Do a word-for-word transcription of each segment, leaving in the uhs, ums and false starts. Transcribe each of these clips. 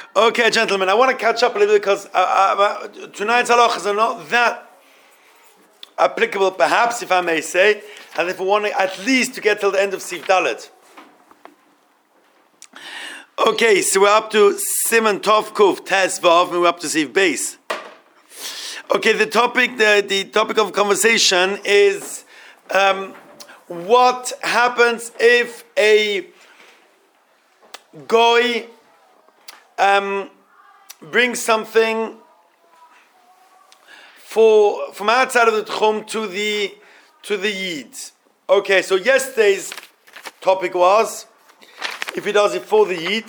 Okay, gentlemen, I want to catch up a little bit because uh, uh, tonight's halachas are not that applicable, perhaps, if I may say, and if we want to, at least to get till the end of Sif Dalet. Okay, so we're up to Simon Tov Kuf Tes Vav, and we're up to Sif Beis. Okay, the topic, the, the topic of conversation is um, what happens if a goy um, brings something for from outside of the Tchum to the to the Yid. Okay, so yesterday's topic was if he does it for the Yid.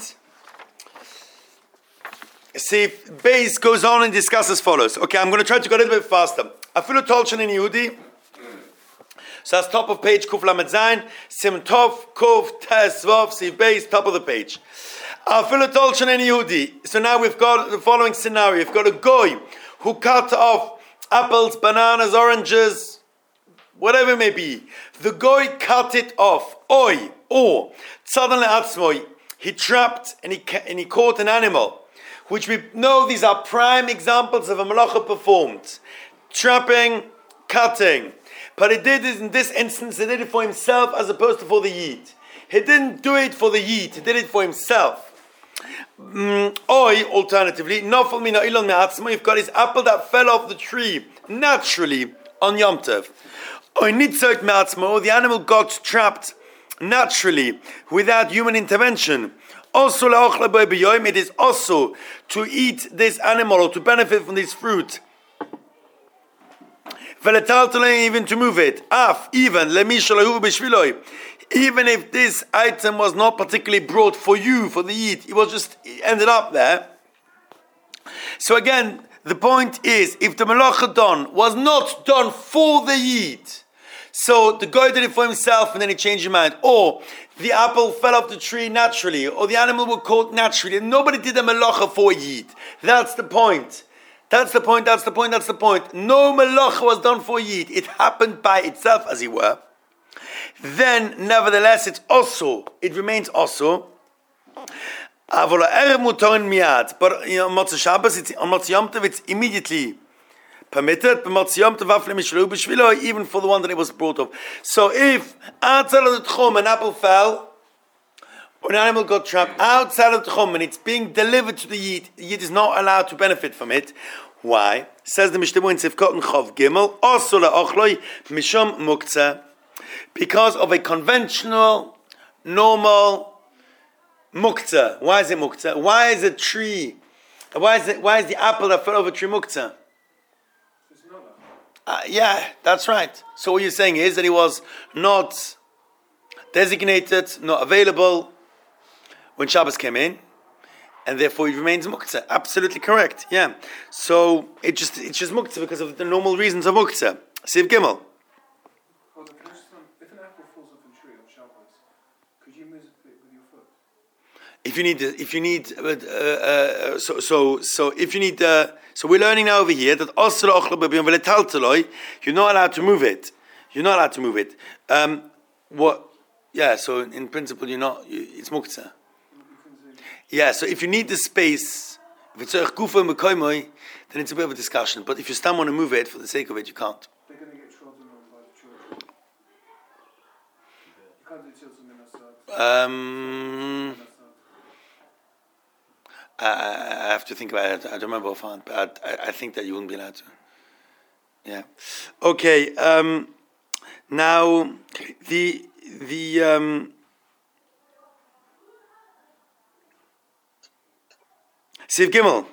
See, Beis goes on and discusses as follows. Okay, I'm going to try to go a little bit faster. Afilu Tolchen in Yehudi. So that's top of page Kuf Lamed Zayin. Sim Tov Kuf Tes Vav See Beis, top of the page. Afilu Tolchen in Yehudi. So now we've got the following scenario. We've got a goy who cut off apples, bananas, oranges, whatever it may be. The goy cut it off. Oi, or tzadon le'atzmoi. He trapped and he and he caught an animal, which we know these are prime examples of a malacha performed. Trapping, cutting. But he did it in this instance, he did it for himself as opposed to for the Yid. He didn't do it for the Yid, he did it for himself. Mm, oi, alternatively, nofel mina ilon me'atzmo, you've got his apple that fell off the tree naturally on Yom Tov. Oi, nitzot me'atzmo, the animal got trapped naturally without human intervention. Also, it is also to eat this animal or to benefit from this fruit. Even to move it. Af, even, even if this item was not particularly brought for you, for the Yid, it was just, it ended up there. So again, the point is, if the malacha done was not done for the Yid, so the guy did it for himself and then he changed his mind, or the apple fell off the tree naturally, or the animal was caught naturally, and nobody did a malacha for Yid. That's the point. That's the point, that's the point, that's the point. No malacha was done for Yid. It happened by itself, as it were. Then, nevertheless, it's also, it remains also. But you know, on Motzei Shabbos, it's, on Motzei Yom Tov, it's immediately permitted, even for the one that it was brought of. So if outside of the Tchum an apple fell, or an animal got trapped outside of the Tchum and it's being delivered to the Yid, the Yid is not allowed to benefit from it. Why? Says the Mishnah in Sivkot and Chav Gimel, also le'ochloi mishom muktzeh, because of a conventional, normal muktzeh. Why is it muktzeh? Why is a tree? Why is it? Why is the apple that fell over a tree muktzeh? Uh, yeah, that's right. So what you're saying is that he was not designated, not available when Shabbos came in, and therefore he remains muktzeh. Absolutely correct. Yeah. So it just it's just muktzeh because of the normal reasons of muktzeh. Siv Gimel. Well, if an apple falls off a tree on Shabbos, could you move it with your foot? If you need, if you need, uh, uh, so so so if you need. Uh, So we're learning now over here that you're not allowed to move it. You're not allowed to move it. Um, what? Yeah. So in principle, you're not. You, it's muktzeh. Yeah. So if you need the space, if it's gufa mekoymoi, then it's a bit of a discussion. But if you still want to move it for the sake of it, you can't. They're going to get trodden on by the children. You can't do children in Um. I have to think about it. I don't remember offhand, but I, I think that you wouldn't be allowed to. Yeah. Okay. Um, now the the um, Siv Gimel.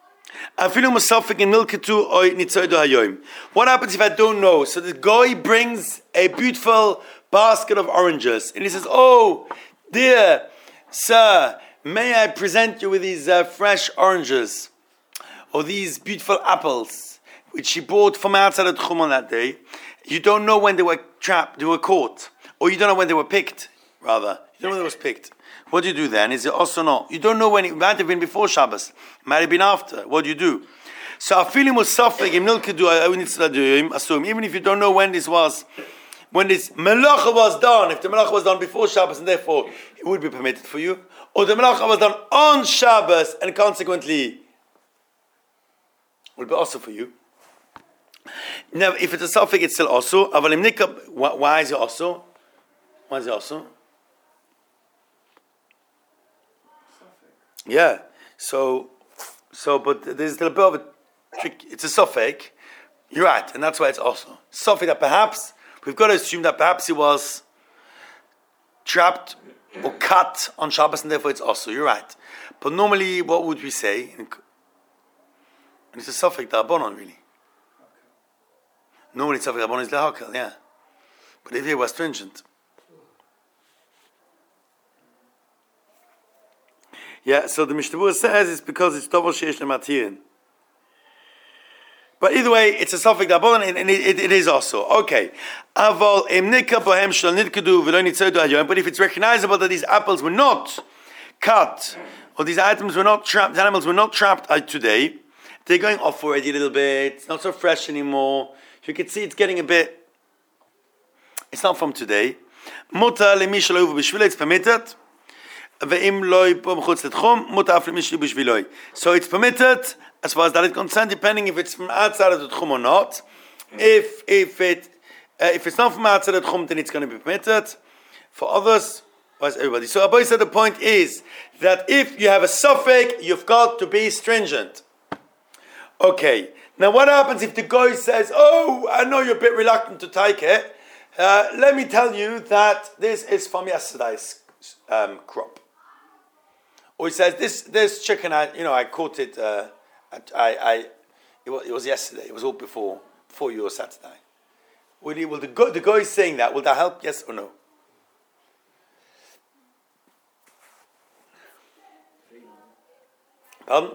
What happens if I don't know? So the guy brings a beautiful basket of oranges, and he says, "Oh, dear sir, may I present you with these uh, fresh oranges, or these beautiful apples, which he brought from outside of the Tchum on that day. You don't know when they were trapped, they were caught, or you don't know when they were picked, rather. You don't know when they was picked. What do you do then? Is it also not? You don't know when it might have been before Shabbos, might have been after. What do you do? So I feel was suffering, even if you don't know when this was, when this melacha was done, if the melacha was done before Shabbos, and therefore it would be permitted for you, or the melacha was done on Shabbos and consequently will be also for you. Now, if it's a suffix, it's still also. Why is it also? Why is it also? Yeah. So, so, but there's still a bit of a trick. It's a suffix. You're right, and that's why it's also suffix. That perhaps we've got to assume that perhaps it was trapped or cut on Shabbos, and therefore it's also. You're right. But normally, what would we say? And it's a suffix d'Rabbanan, really. Normally, suffix d'Rabbanan is lehakel, yeah. But if it was stringent, yeah. So the Mishnah says it's because it's double sheish lematirin. But either way, it's a suffix d'Rabbanan, and it, it, it is also okay. Aval emnika bohem shel nidkedu v'lo nitzodu hayoyim. But if it's recognizable that these apples were not cut, or these items were not trapped, the animals were not trapped uh, today, they're going off already a little bit. It's not so fresh anymore. You can see it's getting a bit. It's not from today. Mutar lemi shelo uvu b'shvilo. It's permitted. Ve'im lo yipo b'chutz letchum mutar af lemi shelo b'shvilo. So it's permitted as far as that is concerned, depending if it's from outside of the tchum or not. If if it uh, if it's not from outside of the tchum, then it's going to be permitted. For others, why is everybody? So Abai said the point is that if you have a suffix, you've got to be stringent. Okay. Now, what happens if the guy says, "Oh, I know you're a bit reluctant to take it. Uh, let me tell you that this is from yesterday's um, crop." Or he says, "This this chicken, I you know, I caught it. Uh, I, I it was, it was yesterday. It was all before before your Saturday." Will, he, will the guy, the guy saying that, will that help? Yes or no? Pardon?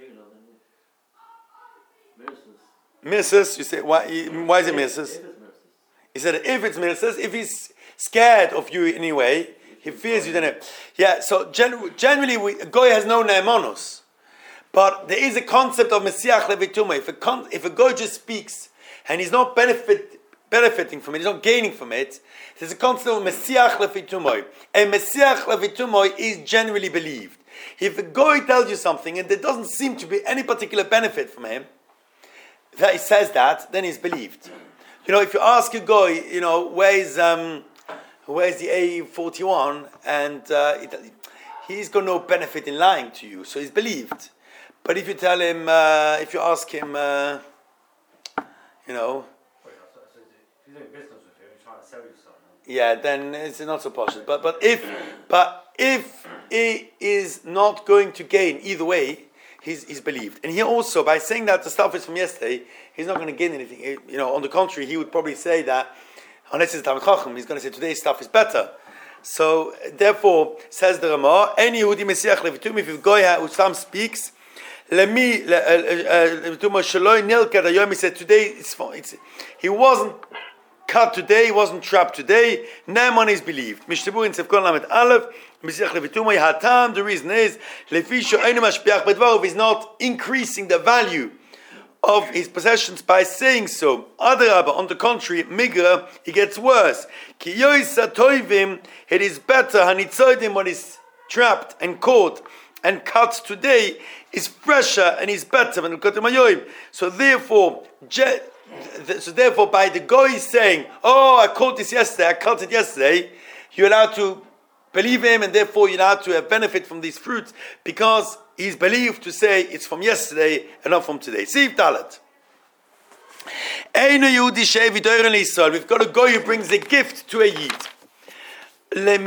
Missus, you say, why, why is it Missus? He said, if it's Missus, if he's scared of you anyway, he fears you, then yeah, so gen- generally, we, a goy has no ne'emonos. But there is a concept of Messiach Levitumah. If a, con- if a goy just speaks, and he's not benefit, benefiting from it, he's not gaining from it, there's a concept of Messiach Levitumah. And Messiach Levitumah is generally believed. If a goy tells you something, and there doesn't seem to be any particular benefit from him, that he says that, then he's believed. You know, if you ask a guy, you know, where's um, where's the A forty-one, and uh, it, he's got no benefit in lying to you, so he's believed. But if you tell him, uh, if you ask him, uh, you know, if you're doing business with him, he's trying to sell you something. Yeah, then it's not so partial. But but if but if he is not going to gain either way, He's, he's believed. And here also, by saying that the stuff is from yesterday, he's not going to gain anything. You know, on the contrary, he would probably say that, unless it's Talmid Chacham, he's going to say today's stuff is better. So, therefore, says the Ramah, any Yehudi Mesiach Levitum, if Goya Usam speaks, Lemi Levitum Shaloi Nilka Dayom, he said today, it's, it's, he wasn't cut today, he wasn't trapped today, Naaman is believed. Mishtabu in Sefkon Lamed Aleph, the reason is he's not increasing the value of his possessions by saying so. On the contrary, migra, he gets worse. It is better when he's trapped and caught and cut today is fresher and is better than the. So therefore, so therefore, by the guy saying, "Oh, I caught this yesterday, I cut it yesterday," you're allowed to believe him, and therefore you're allowed to have benefit from these fruits because he's believed to say it's from yesterday and not from today. See Dalet. We've got a guy who brings a gift to a Yid. We're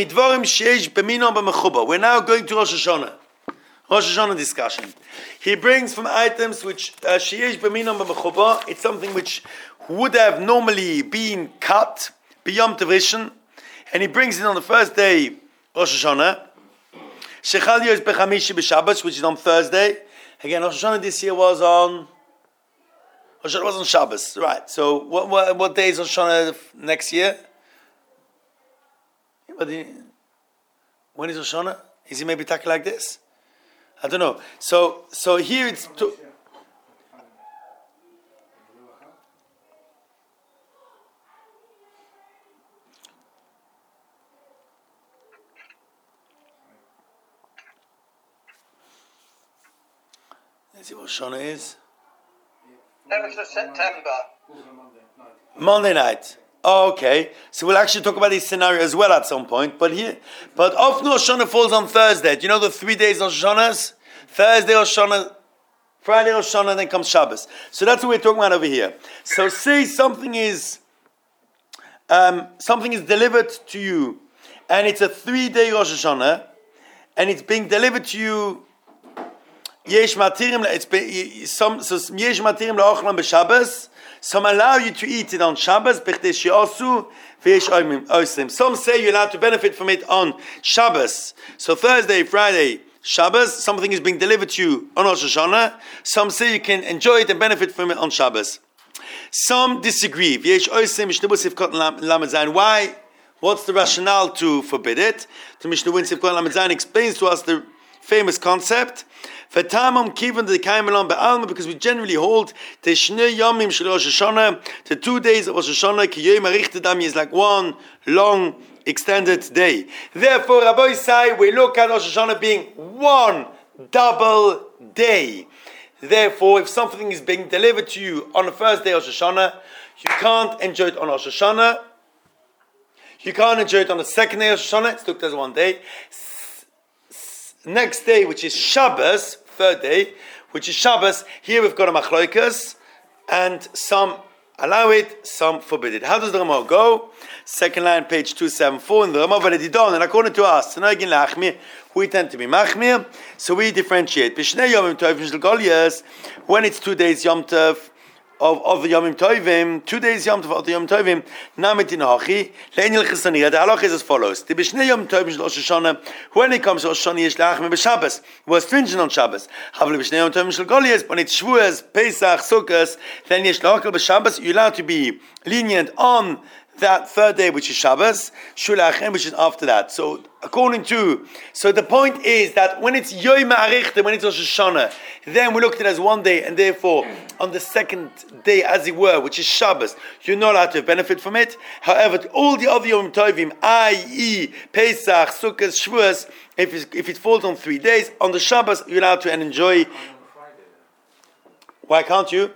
now going to Rosh Hashanah. Rosh Hashanah discussion. He brings from items which sheyesh b'minam b'mechuba. It's something which would have normally been cut beyond division, and he brings it on the first day. Rosh Hashanah. Shechal Yos Bechamishi B'Shabbos, which is on Thursday. Again, Rosh Hashanah this year was on. Rosh Hashanah was on Shabbos, right? So, what what, what day is Rosh Hashanah next year? When is Rosh Hashanah? Is he maybe talking like this? I don't know. So, so here it's. To, Let's see what Rosh Hashanah is. seventh of September. Falls on Monday night. Monday night. Oh, okay. So we'll actually talk about this scenario as well at some point. But here, but often Rosh Hashanah falls on Thursday. Do you know the three days Rosh Hashanahs? Thursday Rosh Hashanah, Friday Rosh Hashanah, then comes Shabbos. So that's what we're talking about over here. So say something is um, something is delivered to you, and it's a three-day Rosh Hashanah, and it's being delivered to you. Yesh matirim. It's be, some so yesh matirim laochlan b'Shabbos. Some allow you to eat it on Shabbos. Some say you're allowed to benefit from it on Shabbos. So Thursday, Friday, Shabbos, something is being delivered to you on Rosh Hashanah. Some say you can enjoy it and benefit from it on Shabbos. Some disagree. Why? What's the rationale to forbid it? The Mishnah Sivkot Lamed Zayin explains to us the famous concept. Because we generally hold the two days of Rosh Hashanah is like one long extended day. Therefore, Rabbi say we look at Rosh Hashanah being one double day. Therefore, if something is being delivered to you on the first day of Rosh Hashanah, you can't enjoy it on Rosh Hashanah. You can't enjoy it on the second day of Rosh Hashanah. It's looked as one day. Next day, which is Shabbos, third day, which is Shabbos, here we've got a machloikas, and some allow it, some forbid it. How does the Ramah go? Second line, page two seventy-four, in the Ramah Valedidon, and according to us, we tend to be machmir, so we differentiate. When it's two days Yom Tov, of of the Yomim Tovim, two days Yom Tov of the Yom Tovim, Namit in Hachi, Le'enil Chesaniya. The halach is as follows: the B'shnei Yom Tovim Shel Rosh Hashanah, when it comes to Rosh Hashanah, Yesh La'achmir b'Shabbos. We're stringent on Shabbos. Havli B'shnei Yom Tovim Shel Golias, when it's Shavuos, Pesach, Sukkos, then Yesh La'achmir b'Shabbos. You're allowed to be lenient on that third day, which is Shabbos, Shulachem, which is after that. So, according to, so the point is that when it's Yom Ha'arichta, when it's Rosh Hashanah, then we look at it as one day, and therefore, on the second day, as it were, which is Shabbos, you're not allowed to benefit from it. However, all the other Yom Tovim, that is, Pesach, Sukkot, Shavuos, if, if it falls on three days, on the Shabbos, you're allowed to enjoy. Why can't you?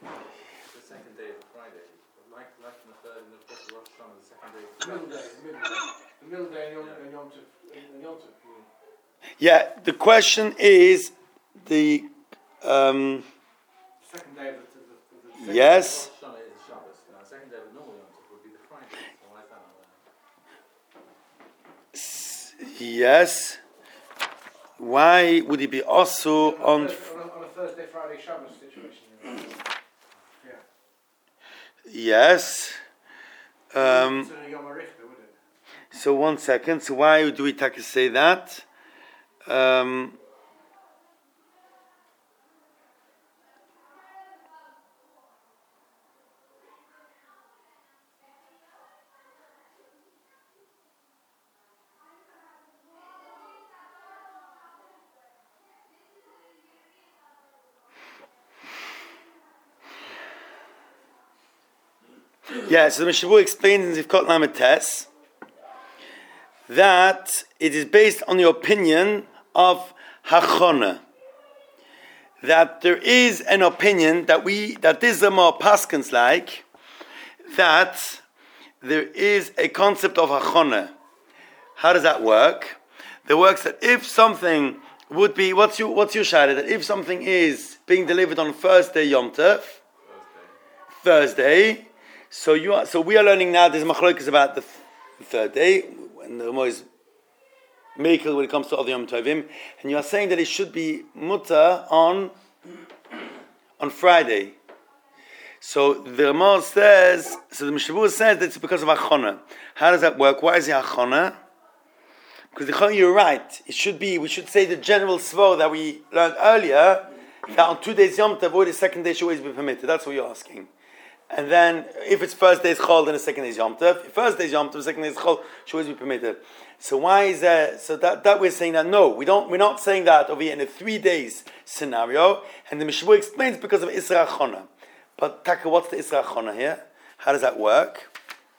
The middle day, the middle day, the middle day and Yom, and Yom Tov, and Yom Tov. Yeah, the question is the um, Second day of the, the, the, the yes. Rosh Hashanah is Shabbos. Now, the second day of the normal Yom Tov would be the Friday. So why is that not there? Yes. Why would it be also on? On a, on a Thursday, Friday, Shabbos situation. You know? Yeah. Yes. Um, It's a Yom Harichta, would it? so one second. So why do we take to say that? Um, Yeah, so the Mishavur explains in Zivkot Lamed Tes that it is based on the opinion of Hachona. That there is an opinion that we that this is more Paskins like that there is a concept of Hachona. How does that work? It works that if something would be what's your what's your shayla, that if something is being delivered on first day Yom Tov, Thursday. So you are, so we are learning now. There's machlokas about the, th- the third day, and the more is miracle when it comes to other Yom Tovim, and you are saying that it should be mutter on on Friday. So the Ramah says, so the Mishavur says that it's because of Achona. How does that work? Why is it Achona? Because the you're right. It should be. We should say the general svor that we learned earlier that on two days Yom Tov, or the second day should always be permitted. That's what you're asking. And then, if it's first day's Chol, then the second day's Yom Tov. If first day's Yom Tov, second day's Chol, should always be permitted. So why is that? So that, that we're saying that no, we don't. We're not saying that over here in a three days scenario. And the Mishavur explains because of Isra Chona. But Taka, what's the Isra Chona here? How does that work?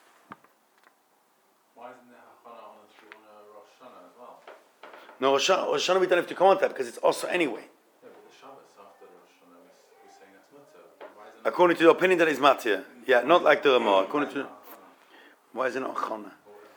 Why isn't there Hachana on the on a Rosh Hashanah as well? No, Rosh Hashanah, Rosh Hashanah we don't have to comment that because it's also anyway. Yeah, but the Shabbos after the According to the opinion that is matir. Yeah, not like the Ramah. According to... Why is it not achana?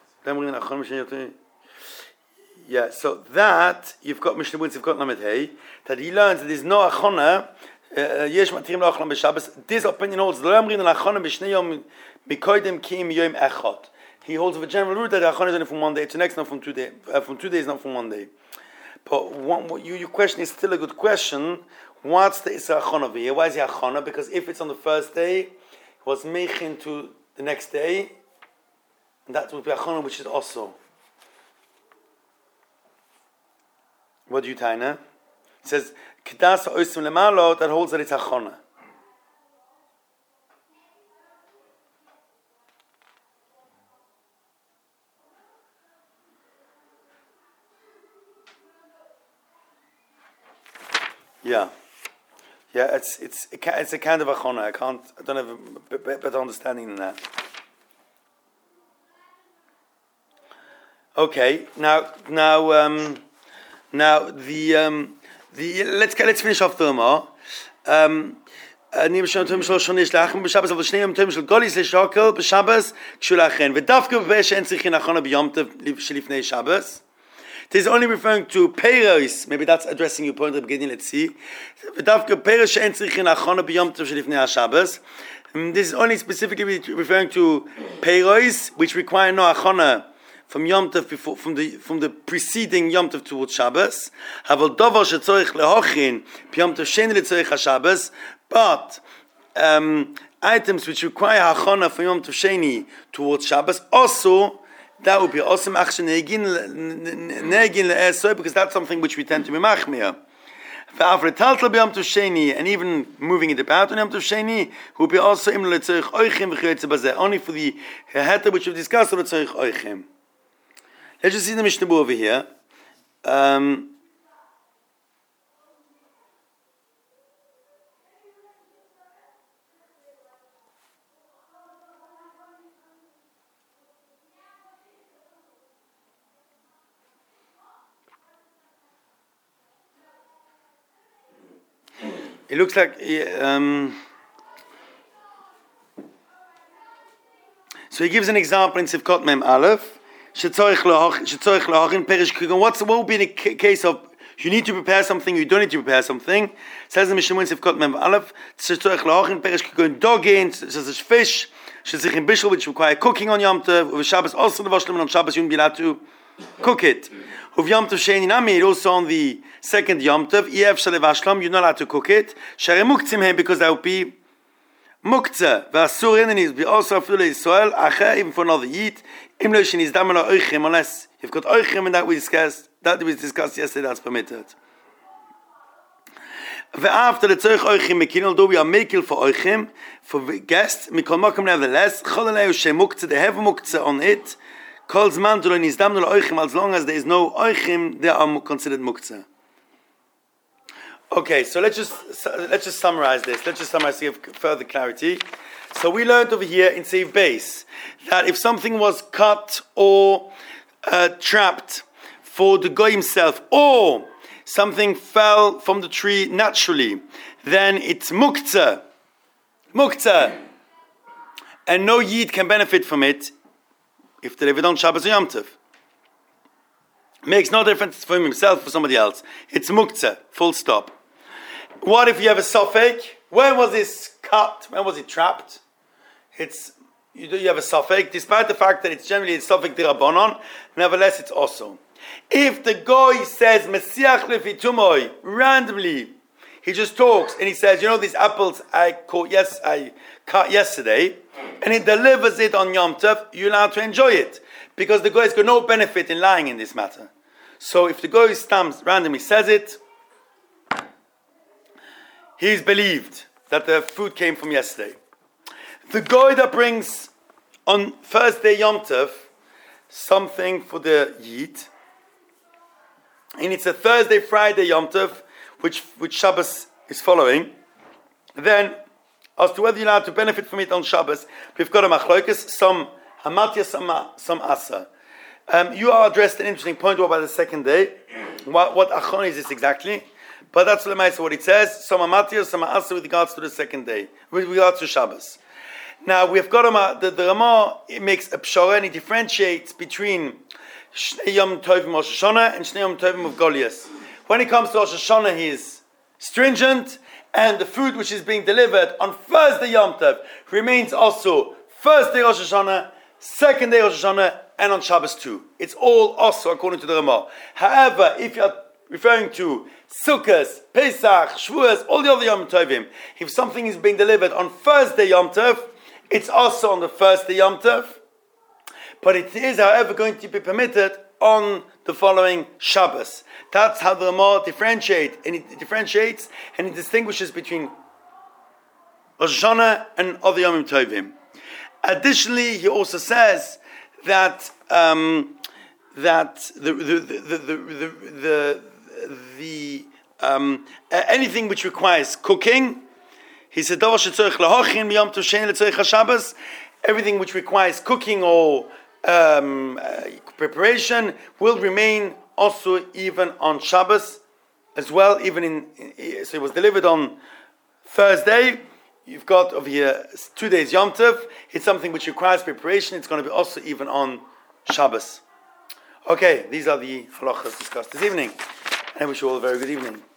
Yeah, so that, you've got Mishnah Woods, you've got Lamed Hey, that he learns that there's no achana, yesh matirim la'achana b'Shabbos. This opinion holds, lo yamrin la'achana b'shnei yom mikoydem ki im yom echad. He holds of a general rule that achana is only from one day to next, not from two days, uh, from two days, not from one day. But one, what you, your question is still a good question. What's the Isra achana over here? Why is he achana? Because if it's on the first day, it was meichin to the next day, and that would be achana, which is also. What do you taina? It says kedas ha'osim lemalo, that holds that it's achana. Yeah, yeah. It's it's it's a kind of achana. I can't. I don't have a better understanding than that. Okay. Now, now, um, now the um, the let's let's finish off the Ramah. Um, אני בשם תום של שניש לאחם בשבת אבל שניהם תום של גוליס לשוקל בשבת כשלאחן ודווקא בשן צריכים אחונה ביום טוב שלפני שבת. This is only referring to Peiros. Maybe that's addressing your point at the beginning. Let's see. This is only specifically referring to Peiros, which require no achana from Yom Tov before, from the from the preceding Yom Tov towards Shabbos. But um, items which require achana from Yom Tov Sheni towards Shabbos also. That would be awesome action because that's something which we tend to be machmir. And even moving it about on Yom Tov Sheni would be also only for the heter which we've discussed. Let's just see the Mishnah over here. Um, It looks like um, so he gives an example in Sivkot Mem Aleph. What's what would be the case of you need to prepare something, you don't need to prepare something? It says in Mishnah in Sivkot Mem Aleph, dogin, says fish, which require cooking on Yom Tov. With Shabbos also the Vashlim on Shabbos you wouldn't be allowed to cook it. Of Yom Tov Sheni Nami, also on the second Yom Tov, Yev Shalev Ashlam, you're not allowed to cook it. Share muktzim hem, because that would be muktzah. V'asur and it be also after Israel, acher, even for another eat. Im lo sheniz dam lo oichem, unless you've got oichem, and that we discussed, that we discussed yesterday, that's permitted. After the tzorich oichem mekin, although we are making for oichem, for guests, mikol makom nevertheless, cholalei shem muktzah, they have muktzah on it. Calls man to learn dam lo oichem, as long as there is no oichem, they are considered muktzah. Okay, so let's just let's just summarize this. Let's just summarize to give further clarity. So we learned over here in Seif Base that if something was cut or uh, trapped for the guy himself, or something fell from the tree naturally, then it's muktzah, muktzah, and no yid can benefit from it if they live on Shabbos or Yom Tov. Makes no difference for him himself or for somebody else. It's muktzah, full stop. What if you have a suffix? When was this cut? When was it trapped? It's you do you have a suffix, despite the fact that it's generally a suffix d'Rabbanan, nevertheless it's also. If the guy says Mesiach lefi tumoy randomly, he just talks and he says, you know, these apples I caught yes I cut yesterday, and he delivers it on Yom Tov, you're allowed to enjoy it because the guy has got no benefit in lying in this matter. So if the guy stamps randomly says it, he's believed that the food came from yesterday. The guy that brings on Thursday Yom Tov something for the Yid, and it's a Thursday, Friday Yom Tov, which which Shabbos is following, then as to whether you're allowed to benefit from it on Shabbos, we've got a machlokas, some hamatya, some, some asa. Um, you are addressed an interesting point about the second day. What, what achon is this exactly? But that's what it says. Some are matir, some are asa with regards to the second day, with regards to Shabbos. Now we've got a, the, the Ramah, it makes a pshara and he differentiates between Shnei Yom Tovim Rosh Hashanah and Shnei Yom Tovim of Goliath. When it comes to Rosh Hashanah, he is stringent, and the food which is being delivered on Thursday Yom Tov remains also first day Rosh Hashanah, second day Rosh Hashanah, and on Shabbos too. It's all also according to the Ramah. However, if you're referring to Sukkot, Pesach, Shavuos, all the other Yom Tovim, if something is being delivered on Thursday Yom Tov, it's also on the first day Yom Tov, but it is, however, going to be permitted on the following Shabbos. That's how the Ramah differentiate, and it differentiates and it distinguishes between Rosh Hashanah and other Yom Tovim. Additionally, he also says that um, that the the the the the, the, the um, anything which requires cooking. He said, everything which requires cooking or um, uh, preparation will remain also even on Shabbos as well, even in, in so it was delivered on Thursday. You've got over here two days Yom Tov. It's something which requires preparation. It's going to be also even on Shabbos. Okay, these are the halachas discussed this evening. And I wish you all a very good evening.